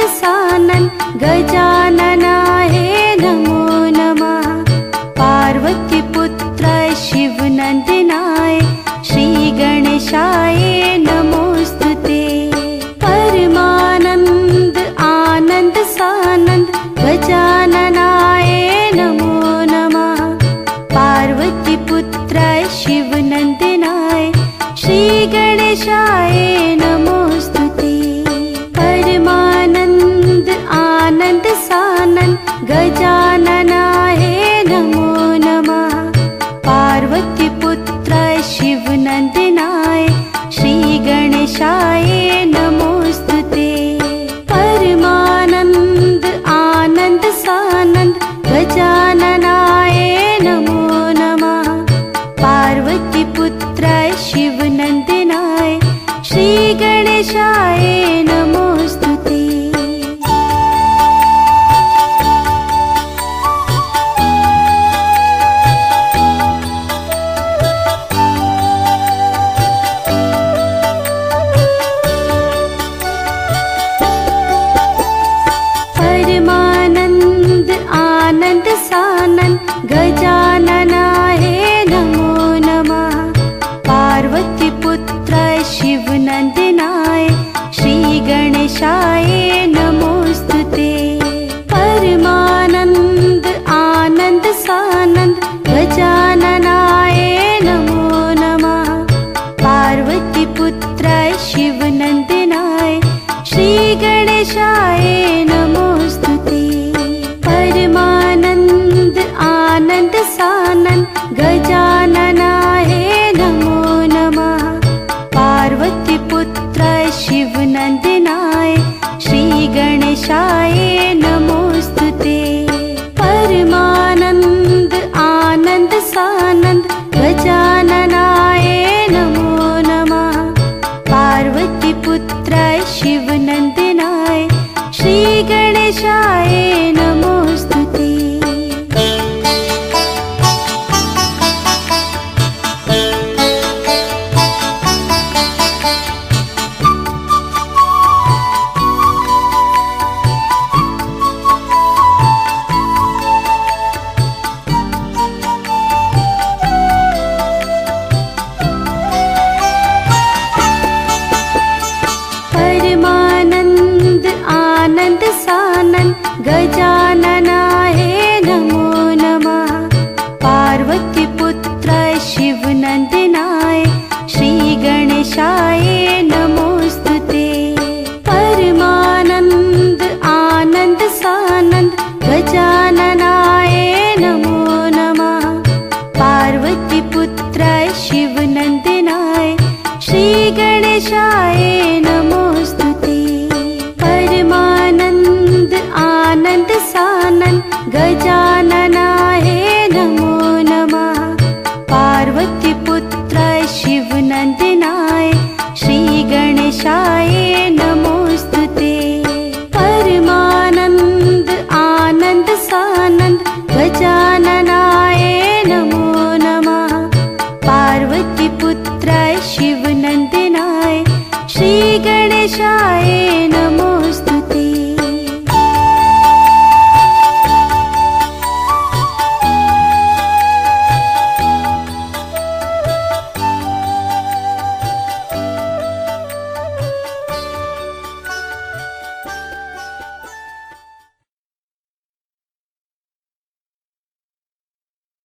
सानन गजाननाय नमो नमः। पार्वती पुत्राय शिवनंदनाय श्री गणेशाय नमोस्तुते। परमानंद आनंद सानंद गजाननाय नमो नमः। पार्वती पुत्राय शिवनंदनाय श्री गणेशाय नमोस्तुते। परमानंद आनंद सानंद गजाननाय नमो नमः। पार्वती पुत्राय शिवनंदनाय श्री गणेशाय नमोस्तुते। परमानंद आनंद सानंद गजाननाय नमो नमः। पार्वती पुत्राय शिवनंदनाय श्री गणेशाय नमोस्तुते। परमानंद आनंद सानंद गजाननाय नमो नमः। पार्वती पुत्राय शिवनंदनाय श्री गणेशाय नमोस्तुते। परमानंद आनंद सानंद गजाननाय नमो नमः। पार्वती पुत्राय शिवनंदनाय श्री गणेशाय नमोस्तुते। परमानंद आनंद सानंद गजाननाय नमो नमः। पार्वती पुत्राय शिवनंदनाय श्री गणेशाय नमोस्तुते। परमानंद आनंद सानंद गजाननाय नमो नमः। पार्वती पुत्राय शिवनंदनाय श्री गणेशाय नमोस्तुते। परमानंद आनंद सानंद गजाननाय नमो नमः। पार्वती पुत्राय शिवनंदनाय श्री गणेशाय नमोस्तुते। परमानंद आनंद सानंद गजाननाय नमो नमः। पार्वती पुत्राय शिवनंदनाय श्री गणेशाय नमोस्तुते। परमानंद आनंद सानंद गजाननाय नमो नमः। पार्वती पुत्राय शिवनंदनाय श्री गणेशाय